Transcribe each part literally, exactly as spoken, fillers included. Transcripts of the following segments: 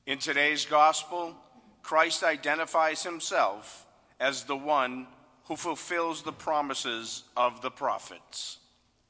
In today's gospel, Christ identifies himself as the one who fulfills the promises of the prophets.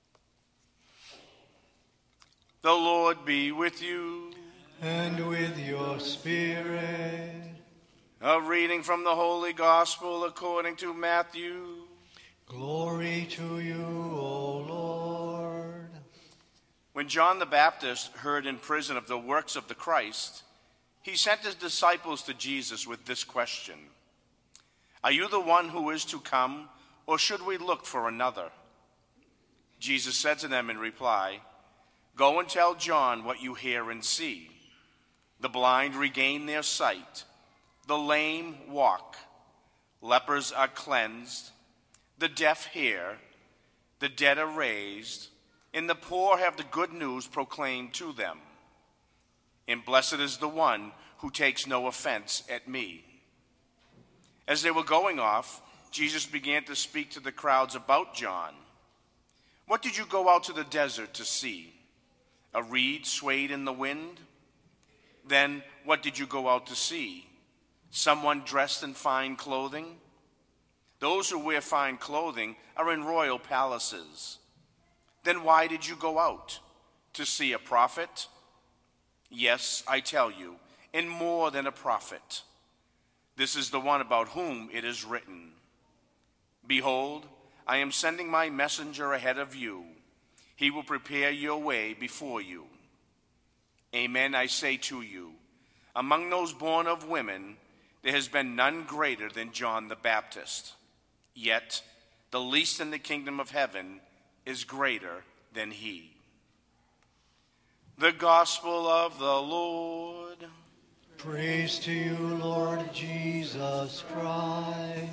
The Lord be with you. And with your spirit. A reading from the Holy Gospel according to Matthew. Glory to you, O Lord. When John the Baptist heard in prison of the works of the Christ, he sent his disciples to Jesus with this question: Are you the one who is to come, or should we look for another? Jesus said to them in reply, Go and tell John what you hear and see. The blind regain their sight, the lame walk, lepers are cleansed, the deaf hear, the dead are raised, and the poor have the good news proclaimed to them. And blessed is the one who takes no offense at me. As they were going off, Jesus began to speak to the crowds about John. What did you go out to the desert to see? A reed swayed in the wind? Then what did you go out to see? Someone dressed in fine clothing? Those who wear fine clothing are in royal palaces. Then why did you go out? To see a prophet? Yes, I tell you, and more than a prophet. This is the one about whom it is written, Behold, I am sending my messenger ahead of you. He will prepare your way before you. Amen, I say to you, among those born of women, there has been none greater than John the Baptist. Yet, the least in the kingdom of heaven is greater than he. The Gospel of the Lord. Praise to you, Lord Jesus Christ.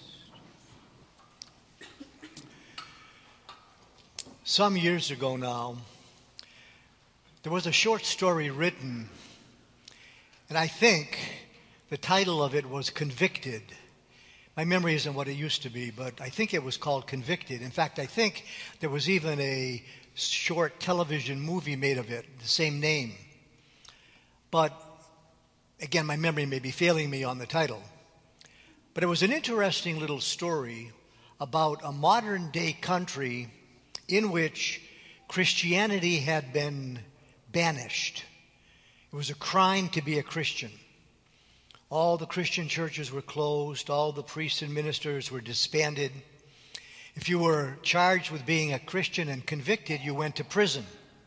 Some years ago now, there was a short story written, and I think the title of it was Convicted. My memory isn't what it used to be, but I think it was called Convicted. In fact, I think there was even a short television movie made of it, the same name. But again, my memory may be failing me on the title. But it was an interesting little story about a modern-day country in which Christianity had been banished. It was a crime to be a Christian. All the Christian churches were closed. All the priests and ministers were disbanded. If you were charged with being a Christian and convicted, you went to prison.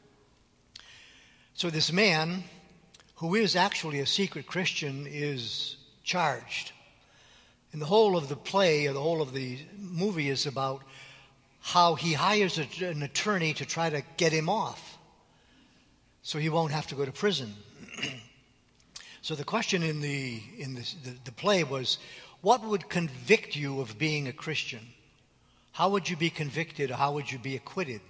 So this man, who is actually a secret Christian, is charged. And the whole of the play, or the whole of the movie, is about how he hires a, an attorney to try to get him off so he won't have to go to prison. So the question in the in the, the, the play was, what would convict you of being a Christian? How would you be convicted, or how would you be acquitted?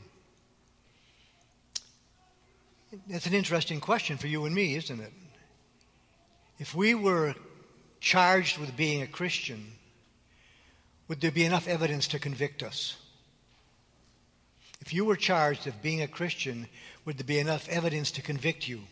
That's an interesting question for you and me, isn't it? If we were charged with being a Christian, would there be enough evidence to convict us? If you were charged of being a Christian, would there be enough evidence to convict you?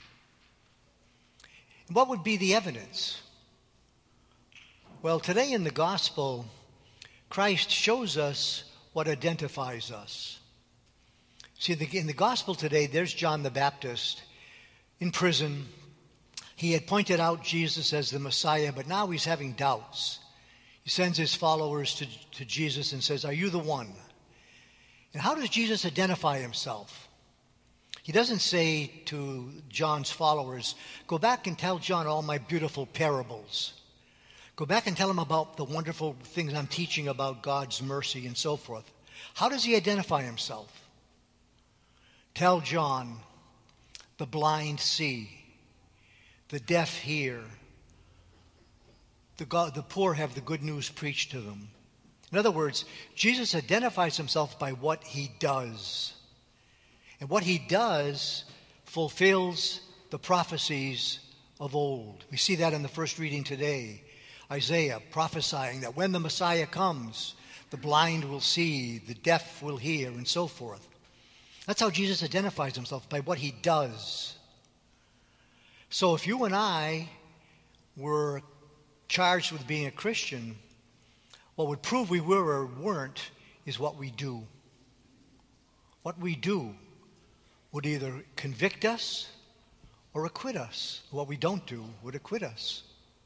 And what would be the evidence? Well, today in the gospel, Christ shows us what identifies us. See, in the gospel today, there's John the Baptist in prison. He had pointed out Jesus as the Messiah, but now he's having doubts. He sends his followers to, to Jesus and says, Are you the one? And how does Jesus identify himself? He doesn't say to John's followers, Go back and tell John all my beautiful parables. Go back and tell him about the wonderful things I'm teaching about God's mercy and so forth. How does he identify himself? Tell John, the blind see, the deaf hear, the, God, the poor have the good news preached to them. In other words, Jesus identifies himself by what he does. And what he does fulfills the prophecies of old. We see that in the first reading today. Isaiah prophesying that when the Messiah comes, the blind will see, the deaf will hear, and so forth. That's how Jesus identifies himself, by what he does. So if you and I were charged with being a Christian, what would prove we were or weren't is what we do. What we do would either convict us or acquit us. What we don't do would acquit us.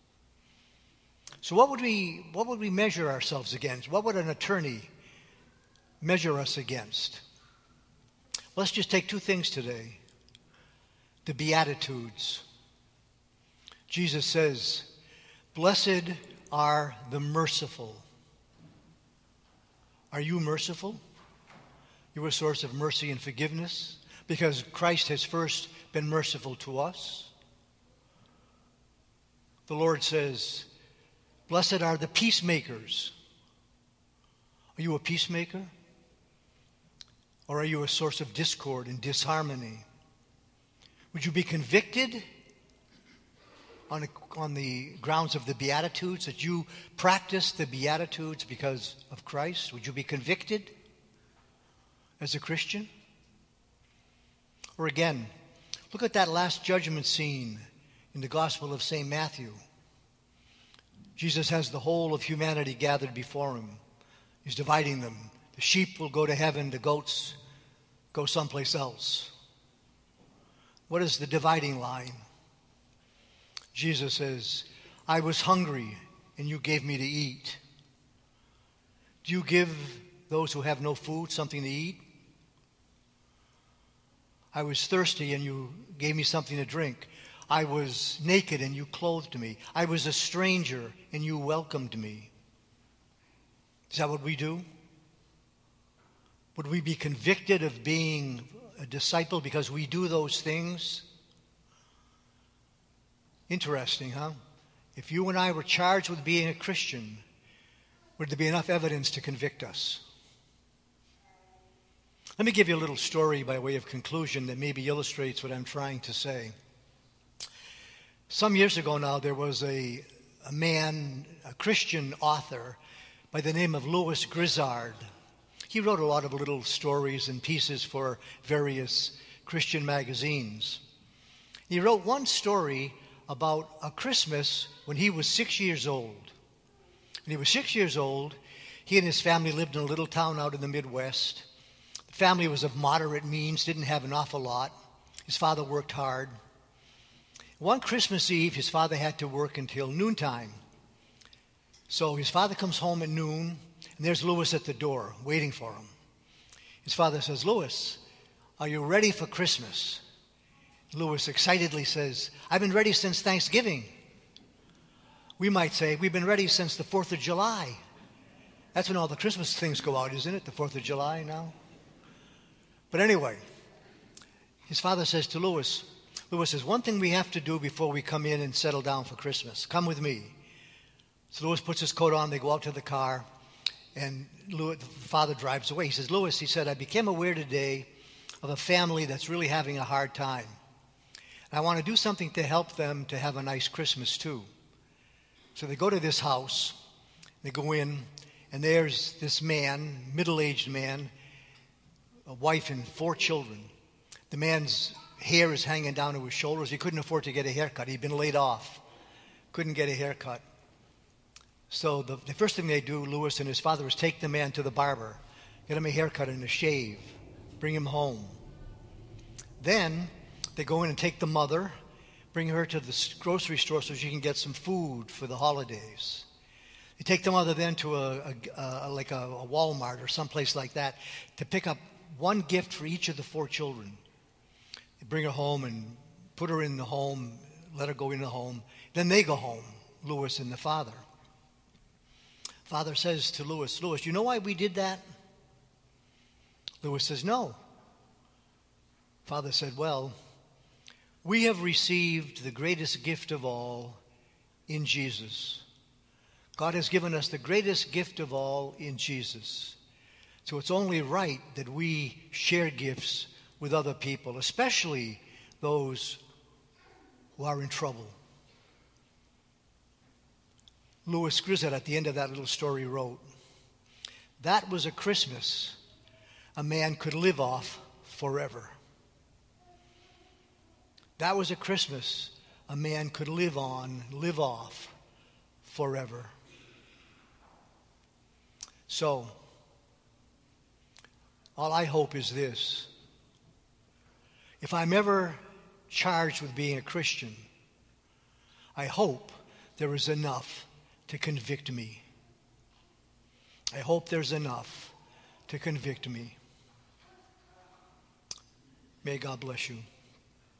So what would we what would we measure ourselves against? What would an attorney measure us against? Let's just take two things today. The Beatitudes. Jesus says, "Blessed are the merciful." Are you merciful? You're a source of mercy and forgiveness because Christ has first been merciful to us. The Lord says, "Blessed are the peacemakers." Are you a peacemaker? Or are you a source of discord and disharmony? Would you be convicted on, a, on the grounds of the Beatitudes, that you practice the Beatitudes because of Christ? Would you be convicted as a Christian? Or again, look at that last judgment scene in the Gospel of Saint Matthew. Jesus has the whole of humanity gathered before him. He's dividing them. The sheep will go to heaven, the goats go someplace else. What is the dividing line? Jesus says, "I was hungry and you gave me to eat." Do you give those who have no food something to eat? "I was thirsty and you gave me something to drink. I was naked and you clothed me. I was a stranger and you welcomed me." Is that what we do? Would we be convicted of being a disciple because we do those things? Interesting, huh? If you and I were charged with being a Christian, would there be enough evidence to convict us? Let me give you a little story by way of conclusion that maybe illustrates what I'm trying to say. Some years ago now, there was a, a man, a Christian author by the name of Louis Grizzard. He wrote a lot of little stories and pieces for various Christian magazines. He wrote one story about a Christmas when he was six years old. When he was six years old, he and his family lived in a little town out in the Midwest. The family was of moderate means, didn't have an awful lot. His father worked hard. One Christmas Eve, his father had to work until noontime. So his father comes home at noon, and there's Louis at the door waiting for him. His father says, "Louis, are you ready for Christmas?" Louis excitedly says, "I've been ready since Thanksgiving." We might say, "We've been ready since the fourth of July. That's when all the Christmas things go out, isn't it? The fourth of July now. But anyway, his father says to Louis, Louis says, "One thing we have to do before we come in and settle down for Christmas. Come with me." So Louis puts his coat on, they go out to the car, and Louis, the father drives away. He says, "Louis," he said, "I became aware today of a family that's really having a hard time. I want to do something to help them to have a nice Christmas too." So they go to this house, they go in, and there's this man, middle-aged man, a wife and four children. The man's hair is hanging down to his shoulders. He couldn't afford to get a haircut. He'd been laid off. Couldn't get a haircut. So the, the first thing they do, Louis and his father, is take the man to the barber, get him a haircut and a shave, bring him home. Then they go in and take the mother, bring her to the grocery store so she can get some food for the holidays. They take the mother then to a, a, a like a, a Walmart or someplace like that to pick up one gift for each of the four children. They bring her home and put her in the home, let her go in the home. Then they go home, Louis and the father. Father says to Louis, "Louis, you know why we did that?" Louis says, "No." Father said, "Well, we have received the greatest gift of all in Jesus. God has given us the greatest gift of all in Jesus. So it's only right that we share gifts with other people, especially those who are in trouble." Louis Grizzard, at the end of that little story, wrote, "That was a Christmas a man could live off forever. That was a Christmas a man could live on, live off forever. So, all I hope is this. If I'm ever charged with being a Christian, I hope there is enough to convict me. I hope there's enough to convict me. May God bless you.